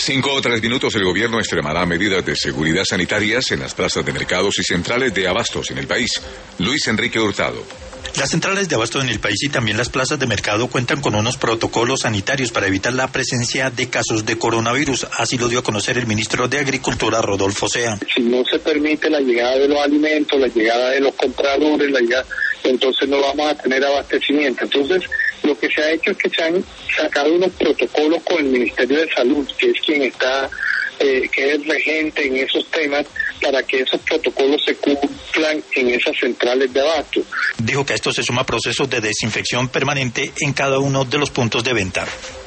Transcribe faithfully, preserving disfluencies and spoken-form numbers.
Cinco o tres minutos el gobierno extremará medidas de seguridad sanitarias en las plazas de mercados y centrales de abastos en el país. Luis Enrique Hurtado. Las centrales de abasto en el país y también las plazas de mercado cuentan con unos protocolos sanitarios para evitar la presencia de casos de coronavirus. Así lo dio a conocer el ministro de Agricultura, Rodolfo Sea. Si no se permite la llegada de los alimentos, la llegada de los compradores, la llegada, entonces no vamos a tener abastecimiento. Entonces, lo que se ha hecho es que se han sacado unos protocolos con el Ministerio de Salud, que es quien está, eh, que es regente en esos temas, para que esos protocolos se cumplan en esas centrales de abasto. Dijo que a esto se suma procesos de desinfección permanente en cada uno de los puntos de venta.